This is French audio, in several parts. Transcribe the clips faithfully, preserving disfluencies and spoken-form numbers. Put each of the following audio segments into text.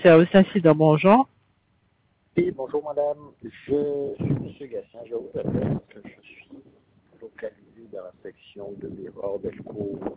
service incident, bonjour. Oui, bonjour madame, je suis monsieur Gatien, je vous appelle parce que je suis localisé dans la section de Bérard, Bellecour.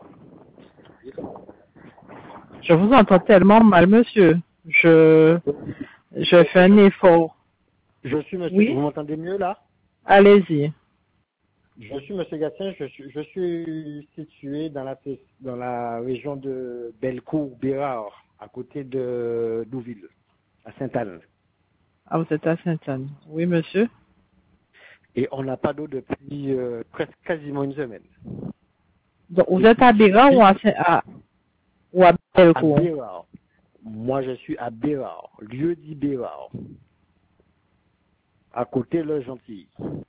Je vous entends tellement mal, monsieur. Je, je fais un effort. Je suis monsieur, Oui? vous m'entendez mieux là? Allez-y. Je suis monsieur Gatien, je suis, je suis situé dans la, dans la région de Bellecour, Bérard, à côté de Douville, à Sainte-Anne. Ah, vous êtes à Sainte-Anne. Oui, monsieur? Et on n'a pas d'eau depuis euh, presque quasiment une semaine. Donc, vous êtes à Bérard ou à, à, ou à Bellecour? À Bérard. Moi, je suis à Bérard, lieu dit Bérard, à côté de Gentilly.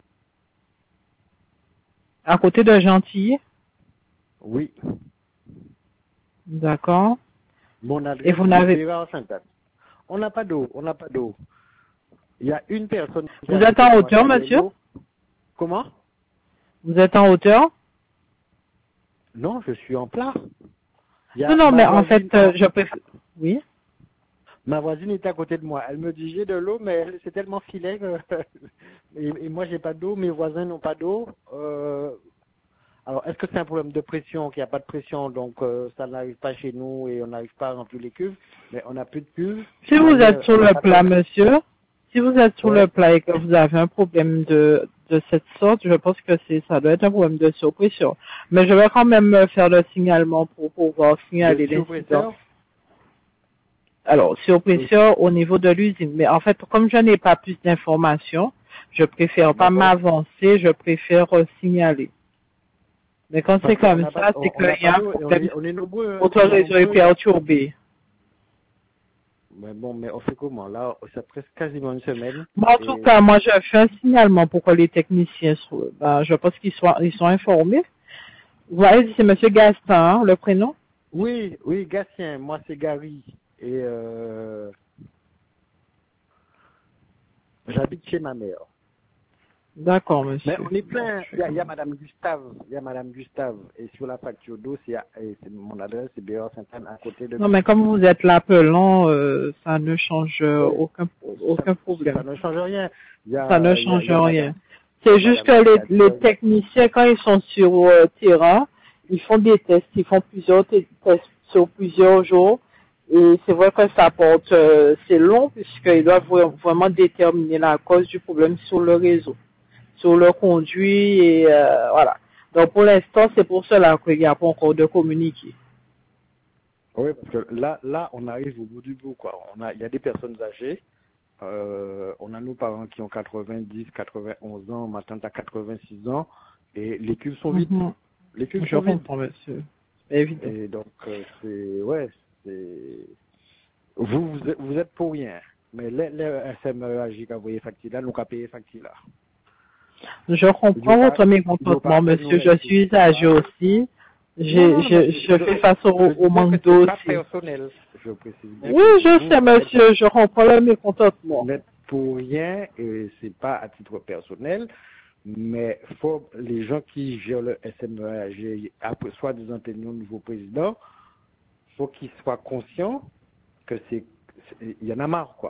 À côté de Gentilly? Oui. D'accord. Mon Et adresse vous est n'avez... Bérard Sainte-Anne. On n'a pas d'eau, on n'a pas d'eau. Il y a une personne qui Vous a êtes en hauteur, monsieur? Comment? Vous êtes en hauteur? Non, je suis en plat. Non, non, mais en fait, euh, je préfère... Oui? Ma voisine est à côté de moi. Elle me dit j'ai de l'eau, mais c'est tellement filet que... et, et moi j'ai pas d'eau, mes voisins n'ont pas d'eau. Euh... Alors est-ce que c'est un problème de pression, qu'il n'y a pas de pression, donc euh, ça n'arrive pas chez nous et on n'arrive pas à remplir les cuves, mais on n'a plus de cuves. Si vous êtes sur le plat, monsieur, si vous êtes sur le plat et que vous avez un problème de, de cette sorte, je pense que c'est, ça doit être un problème de surpression. Mais je vais quand même faire le signalement pour pouvoir signaler l'incident. Alors, surpression au niveau de l'usine. Mais en fait, comme je n'ai pas plus d'informations, je préfère pas m'avancer, je préfère euh, signaler. Mais quand c'est comme ça, c'est qu'il y a un problème. Votre réseau est perturbé. Mais bon, mais on fait comment? Là, ça presque quasiment une semaine. Bon, en tout cas, moi, je fais un signalement pour que les techniciens soient, ben, je pense qu'ils soient, ils sont informés. Vous voyez, c'est monsieur Gaston, hein, le prénom? Oui, oui, Gatien, moi c'est Gary. Et euh, j'habite chez ma mère. D'accord, monsieur. Mais on est plein. Il y, a, il y a madame Gustave, il y a madame Gustave. Et sur la facture d'eau, c'est, mon adresse, c'est Bérard Sainte-Anne, à côté de... Non, mais comme vous êtes l'appelant, euh, ça ne change euh, aucun, aucun problème. Ça ne change rien. Il y a, ça ne il y a, change il y a rien. madame, c'est juste que les, les techniciens, quand ils sont sur euh, terrain, ils font des tests, ils font plusieurs tests sur plusieurs jours. Et c'est vrai que ça porte, euh, c'est long puisqu'ils doivent vraiment déterminer la cause du problème sur le réseau, sur le conduit et euh, voilà. Donc pour l'instant, c'est pour cela qu'il n'y a pas encore de communiqué. Oui, parce que là, là, on arrive au bout du bout, quoi. On a, il y a des personnes âgées. Euh, on a nos parents qui ont quatre-vingt-dix, quatre-vingt-onze ans, ma tante a quatre-vingt-six ans, et les cubes sont vides. Mm-hmm. Les cubes Je sont vides. comprends, monsieur. Évidemment. Et donc, euh, c'est, ouais, c'est, vous, vous êtes, vous êtes pour rien. Mais les, les S M E A J qui a envoyé facture là, nous avons payé facture là. Je comprends votre mécontentement, monsieur. Je suis âgé aussi. Je, non, je, je, je fais face au, au manque d'eau aussi. Personnel, je précise. Oui, je sais, monsieur. Je comprends le mécontentement. Vous n'êtes pour rien, et c'est pas à titre personnel, mais faut les gens qui gèrent le S M E A G, après soi-disant tenir au nouveau président, faut qu'ils soient conscients que c'est, il y en a marre, quoi.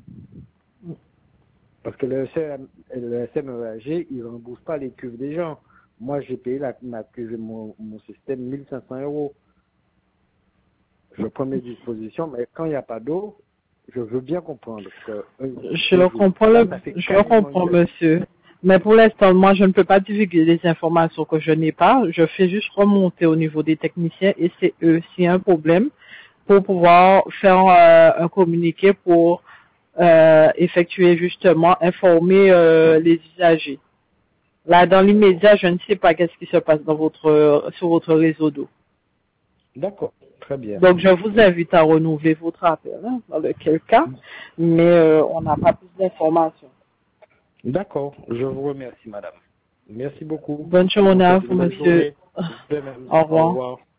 Parce que le, le S M E A G, il ne rembourse pas les cuves des gens. Moi, j'ai payé la, ma cuve, mon, mon système mille cinq cents euros. Je prends mes dispositions, mais quand il n'y a pas d'eau, je veux bien comprendre. Que, euh, je le comprends, le, je comprends, monsieur. Mais pour l'instant, moi, je ne peux pas divulguer les informations que je n'ai pas. Je fais juste remonter au niveau des techniciens et c'est eux, s'il y a un problème, pour pouvoir faire euh, un communiqué pour euh, effectuer justement, informer euh, les usagers. Là, dans l'immédiat, je ne sais pas qu'est-ce qui se passe dans votre, sur votre réseau d'eau. D'accord, très bien. Donc, je vous invite à renouveler votre appel, hein, dans lequel cas, mais euh, on n'a pas plus d'informations. D'accord, je vous remercie, madame. Merci beaucoup. Bonne journée à vous, monsieur. Au revoir. Au revoir.